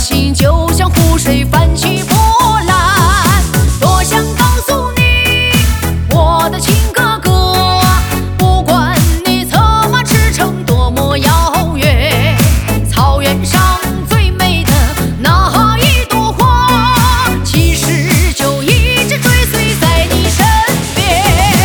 心就像湖水泛起波澜。多想告诉你，我的亲哥哥，不管你策马驰骋多么遥远，草原上最美的那一朵花，其实就一直追随在你身边。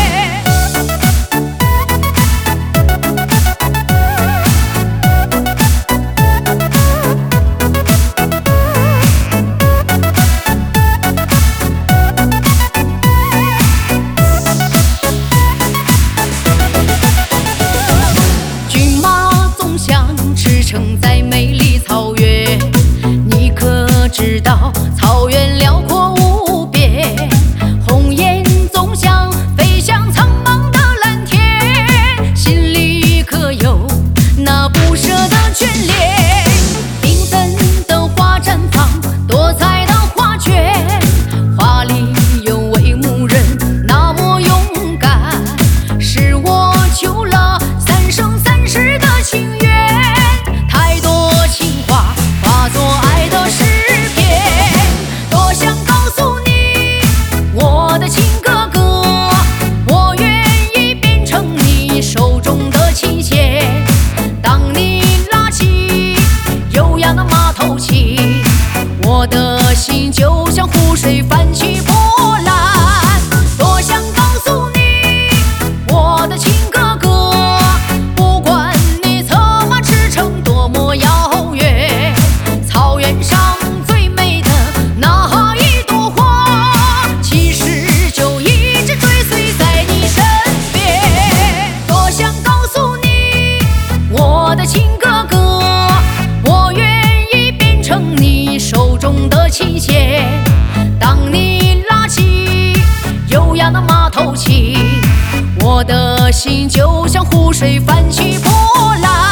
骏马总想驰骋在美丽草原，你可知道草原辽阔无边？鸿雁总想飞向苍茫的蓝天，心里可有那不舍的眷恋？缤纷的花绽放，多彩的花卷，花里有位牧人那么勇敢，是我求了三生三世的情缘。太多情话化作爱的诗篇，多想告诉你，我的亲哥哥，我愿意变成你手中的琴弦。当你拉起悠扬的马头琴，我的心就像湖水泛起波澜。多想告诉你，我的亲哥哥，不管你策马驰骋多么遥远，草原上最美的那一朵花，其实就一直追随在你身边。多想告诉你，我的亲哥哥，我愿意变成你手中的琴弦。当你拉起悠扬的马头琴，我的心就像湖水泛起波澜。